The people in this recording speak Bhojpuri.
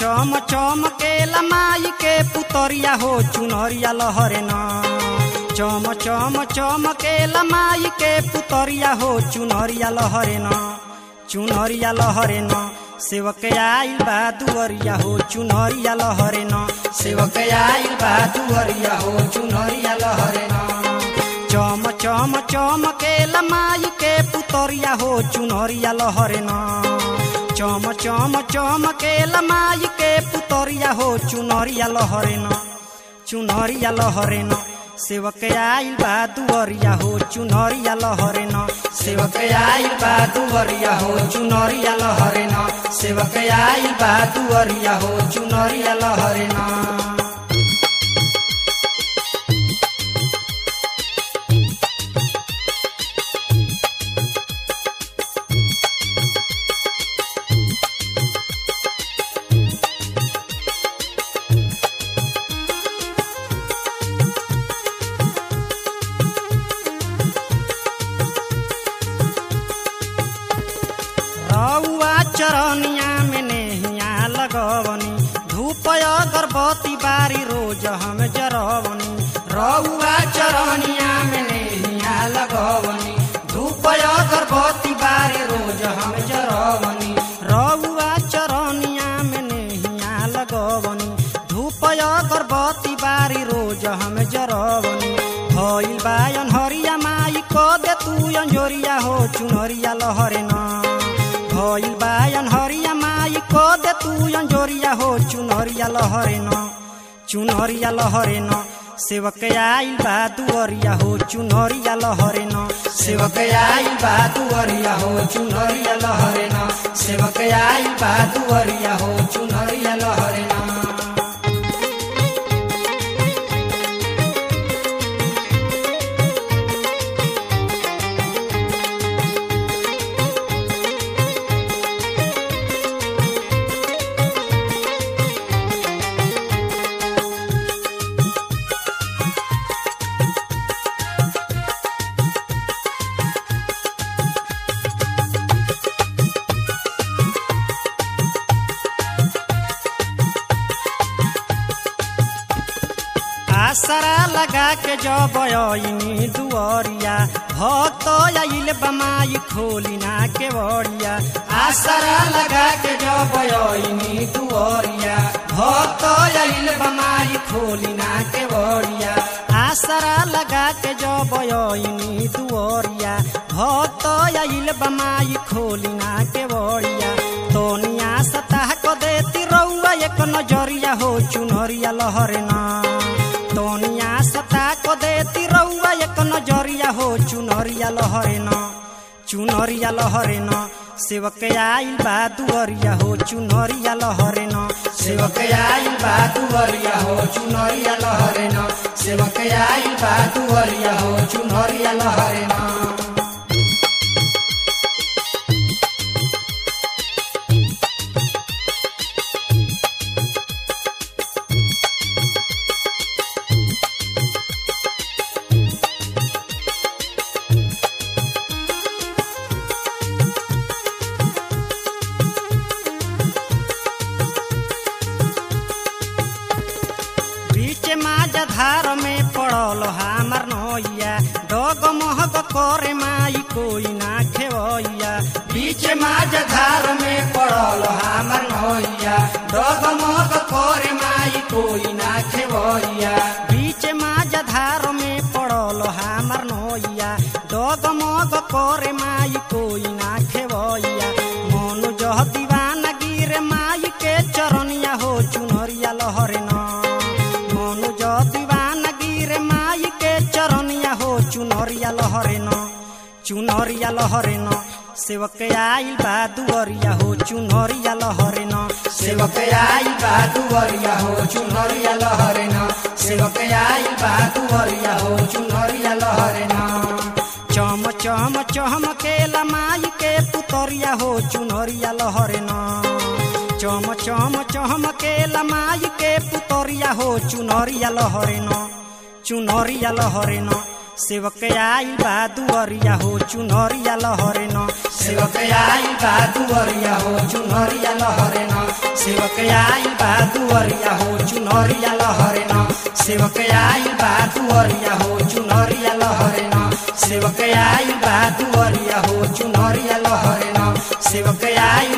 चम चमकेला माई के पुतरिया हो चुनरिया लहरे न। चम चम चमकेला माई के पुतरिया हो चुनरिया लहरे न। चुनरिया लहरे न सेवक आइल बा दुअरिया हो चुनरिया लहरे न। सेवक आइल बा दुअरिया हो चुनरिया लहरे न। चम चम चमकेला माई के पुतरिया हो चुनरिया लहरे न। चम चम चमकेला माई के पुतरिया हो चुनरिया लहरे न। चुनरिया लहरे न सेवक आइल बा दुअरिया हो चुनरिया लहरे न। सेवक आइल बा दुअरिया हो चुनरिया लहरे न। सेवक आइल बा दुअरिया हो चुनरिया लहरे न। रउआ चरनिया में नेहिया लगवनी धूप अगरबत्ती बारी रोज हम जरवनी। रउआ चरनिया में नेहिया लगवनी धूप अगरबत्ती बारी रोज हम जरवनी। रउआ चरनिया में नेहिया लगवनी धूप अगरबत्ती बारी रोज हम जरवनी। भइल बा अनहरिया माई को दे तू अंजोरिया हो चुनरिया लहरे न। भइल बा अनहरिया माई को दे तू अंजोरिया हो चुनरिया लहरे न। चुनरिया लहरे न सेवक आइल बा दुअरिया हो चुनरिया लहरे न। सेवक आइल बा दुअरिया हो चुनरिया लहरे न। सेवक आइल बा दुअरिया हो चुनरिया लहरे न। आसरा लगा के जब आईनी दुअरिया भक्त आइल बमाई खोली ना के बड़िया। आसरा लगा के जब आईनी दुअरिया भक्त आइल बमाई खोली ना के बड़िया। आसरा लगा के जब आईनी दुअरिया भक्त आइल बमाई खोली ना के बड़िया। तोनिया सताह को देती रउआ एक नजरिया हो चुनरिया लहरे न। तोनिया सता को देती रउआ एक नजरिया हो चुनरिया लहरे न। चुनरिया लहरे न सेवक आइल बा दुअरिया हो चुनरिया लहरे न। सेवक आइल बा दुअरिया हो चुनरिया लहरे न। सेवक आइल बा दुअरिया हो चुनरिया लहरे न। धार में पड़ल हमार नैया डग महग करे माई कोई ना खेवैया। बीच माझ धार में पड़ल हमार नैया डग महग करे माई कोई ना खेवैया। बीच माझ धार में पड़ल हमार नैया डग महग करे माई कोई ना खेवैया। मनु जह दीवाना गिरे माई के चरनिया हो चुनरिया लहरे न। चुनरिया लहरे न। चुनरिया लहरे न सेवक आइल बा दुअरिया हो चुनरिया लहरे न। सेवक आइल बा दुअरिया हो चुनरिया लहरे न। सेवक आइल बा दुअरिया हो चुनरिया लहरे न। चम चम चमकेला माई के पुतरिया हो चुनरिया लहरे न। चम चम चमकेला माई के पुतरिया हो चुनरिया लहरे न। चुनरिया लहरे न सेवक आइल बा दुअरिया हो चुनरिया लहरे न सेवक आइल बा दुअरिया हो चुनरिया लहरे न सेवक आइल बा दुअरिया हो चुनरिया लहरे न सेवक आइल बा दुअरिया हो चुनरिया लहरे न सेवक आइल बा दुअरिया हो चुनरिया लहरे न सेवक आइल